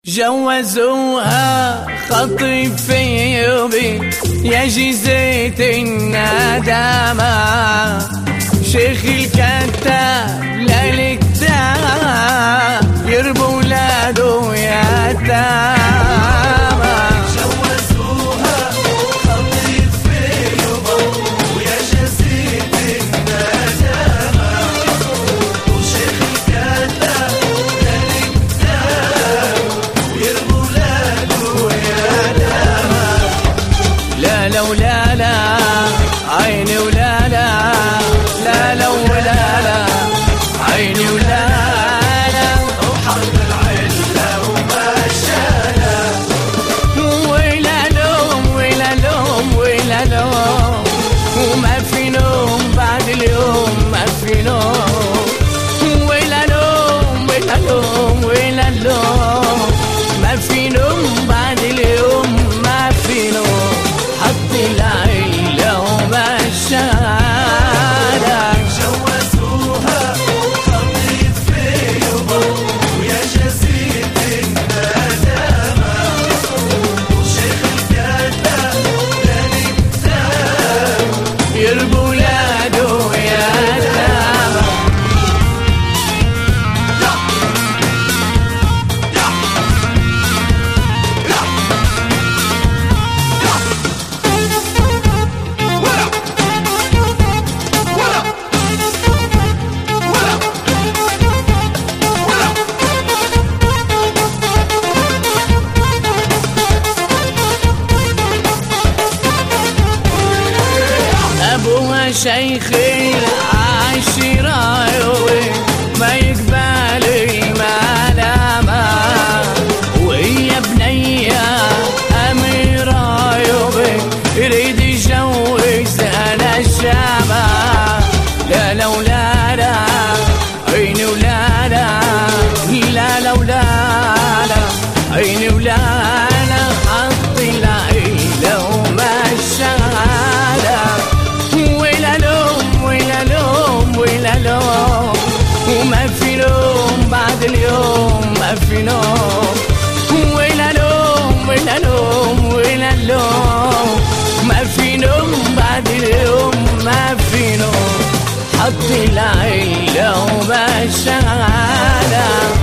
جوزوها خطيب في يا جيزة الندامة، شيخ الكتاب للكتاب يربوا ولاده يتامى. جوزوها خطيب في ويا جيزة الندامة، وشيخ الكتاب للكتاب يربوا ولاده يتامى. لا لا ولا لا عيني ولا لا، لا لا ولا لا عيني ولا لا، وحرب العلة ومشانا، ويلا لوم ويلا لوم ويلا لوم، وما في نوم بعد اليوم ما في نوم، ويلا لوم ويلا لوم ويلا لوم، ما في نوم بعد اليوم ما في نوم، حط العيلة ومشانا. جوزوها خطيب في ويا جيزة الندامة، وشيخ الكتاب للكتاب يربوا ولاده يتامى. أبوها شيخ العشيرة ما يقبل الملامة، وهي بنية أميرة يريد يجوز أنا الشامة. لا لا ولا لا عيني ولا لا، لا لا ولا لا عيني ولا لا، حط العيلة ومشانا. ويلا لوم ويلا لوم ويلا لوم، وما في نوم بعد اليوم ما في نوم، ويلا لوم ويلا لوم ويلا لوم، ما في نوم بعد اليوم ما في نوم، حط العيلة ومشانا.